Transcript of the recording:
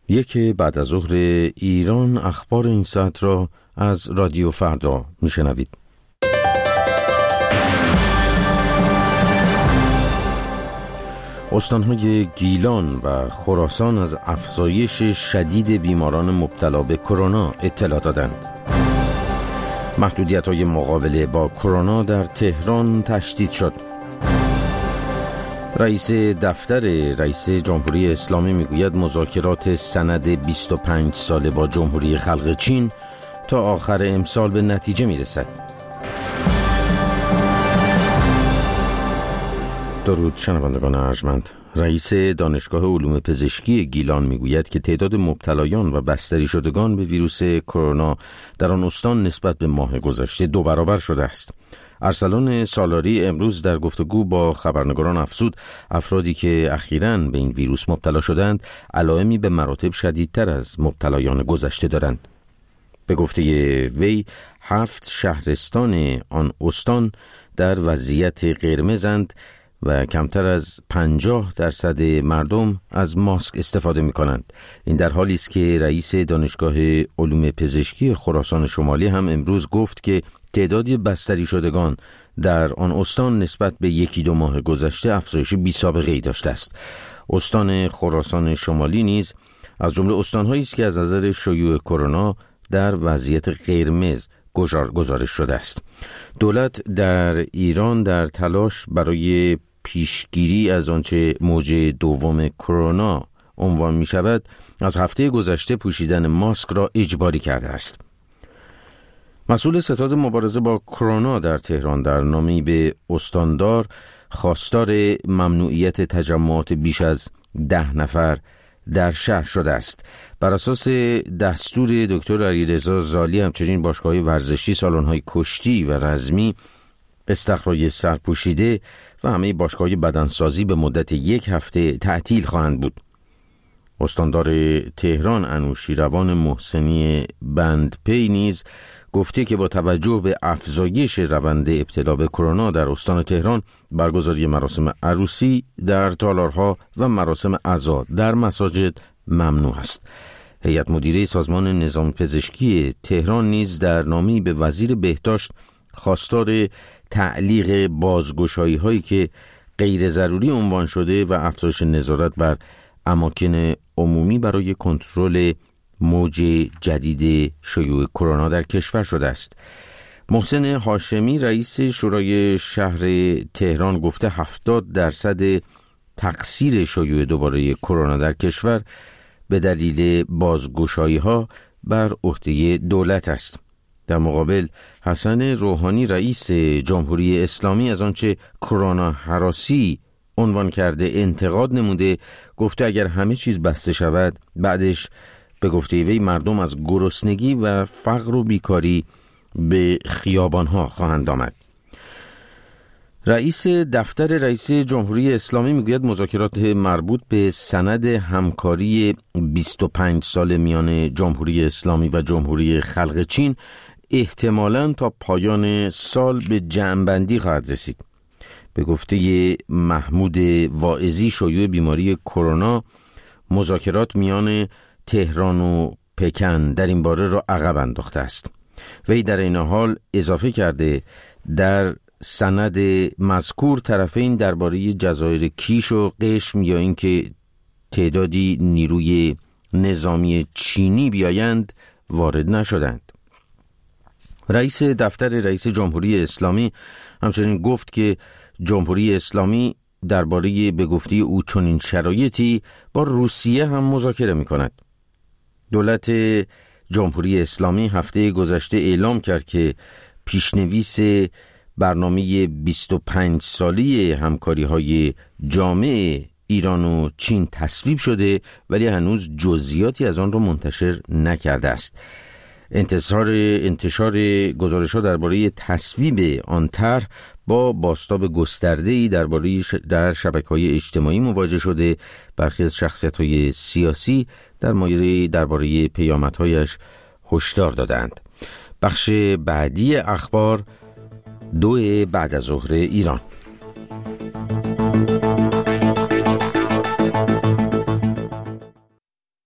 یک بعد از ظهر ایران، اخبار این ساعت را از رادیو فردا میشنوید. استانهای گیلان و خراسان از افزایش شدید بیماران مبتلا به کرونا اطلاع دادند. محدودیت‌های مقابله با کرونا در تهران تشدید شد. رئیس دفتر رئیس جمهوری اسلامی میگوید مذاکرات سند 25 ساله با جمهوری خلق چین تا آخر امسال به نتیجه میرسد. درود شنوندگان ارجمند. رئیس دانشگاه علوم پزشکی گیلان میگوید که تعداد مبتلایان و بستری شدگان به ویروس کرونا در آن استان نسبت به ماه گذشته 2 برابر شده است. ارسلان سالاری امروز در گفتگو با خبرنگاران افزود افرادی که اخیراً به این ویروس مبتلا شدند علائمی به مراتب شدیدتر از مبتلایان گذشته دارند. به گفته وی 7 شهرستان آن استان در وضعیت قرمزند و کمتر از 50% مردم از ماسک استفاده می کنند. این در حالی است که رئیس دانشگاه علوم پزشکی خراسان شمالی هم امروز گفت که تعداد بستری شدگان در آن استان نسبت به 1-2 ماه گذشته افزایش بی‌سابقه‌ای داشته است. استان خراسان شمالی نیز از جمله استان‌هایی است که از نظر شیوع کرونا در وضعیت قرمز گزارش شده است. دولت در ایران در تلاش برای پیشگیری از آنچه موج دوم کرونا عنوان می شود از هفته گذشته پوشیدن ماسک را اجباری کرده است. مسئول ستاد مبارزه با کرونا در تهران در نامه‌ای به استاندار خواستار ممنوعیت تجمعات بیش از 10 نفر در شهر شده است. بر اساس دستور دکتر علیرضا زالی همچنین باشگاه‌های ورزشی، سالن‌های کشتی و رزمی، استخرهای سرپوشیده و همه باشگاه‌های بدنسازی به مدت 1 هفته تعطیل خواهند بود. استاندار تهران انوشیروان محسنی بندپی نیز گفته که با توجه به افزایش روند ابتلا به کرونا در استان تهران برگزاری مراسم عروسی در تالارها و مراسم عزا در مساجد ممنوع است. هیئت مدیره سازمان نظام پزشکی تهران نیز در نامه‌ای به وزیر بهداشت خواستار تعلیق بازگشایی هایی که غیر ضروری عنوان شده و افزایش نظارت بر اماکن عمومی برای کنترل موج جدید شیوع کرونا در کشور شده است. محسن هاشمی رئیس شورای شهر تهران گفته 70% تقصیر شیوع دوباره کرونا در کشور به دلیل بازگشایی ها بر عهده دولت است. در مقابل حسن روحانی رئیس جمهوری اسلامی از آنچه کرونا هراسی عنوان کرده انتقاد نموده، گفته اگر همه چیز بسته شود بعدش به گفته وی مردم از گرسنگی و فقر و بیکاری به خیابانها خواهند آمد. رئیس دفتر رئیس جمهوری اسلامی میگوید مذاکرات مربوط به سند همکاری 25 ساله میان جمهوری اسلامی و جمهوری خلق چین احتمالاً تا پایان سال به جمع‌بندی خواهد رسید. به گفته محمود واعظی شیوع بیماری کرونا مذاکرات میان تهران و پکن در این باره را عقب انداخته است. وی در این حال اضافه کرده در سند مذکور طرفین درباره جزایر کیش و قشم یا اینکه تعدادی نیروی نظامی چینی بیایند وارد نشدند. رئیس دفتر رئیس جمهوری اسلامی همچنین گفت که جمهوری اسلامی درباره به گفته او چنین شرایطی با روسیه هم مذاکره می‌کند. دولت جمهوری اسلامی هفته گذشته اعلام کرد که پیشنویس برنامه 25 سالی همکاری‌های جامع ایران و چین تصویب شده ولی هنوز جزئیاتی از آن را منتشر نکرده است. انتشار گزارش‌ها درباره تصویب آن طرح با بازتاب گسترده‌ای در شبکه‌های اجتماعی مواجه شده. برخی از شخصیت‌های سیاسی درباره پیامدهایش هشدار دادند. بخش بعدی اخبار 2 بعد از ظهر ایران.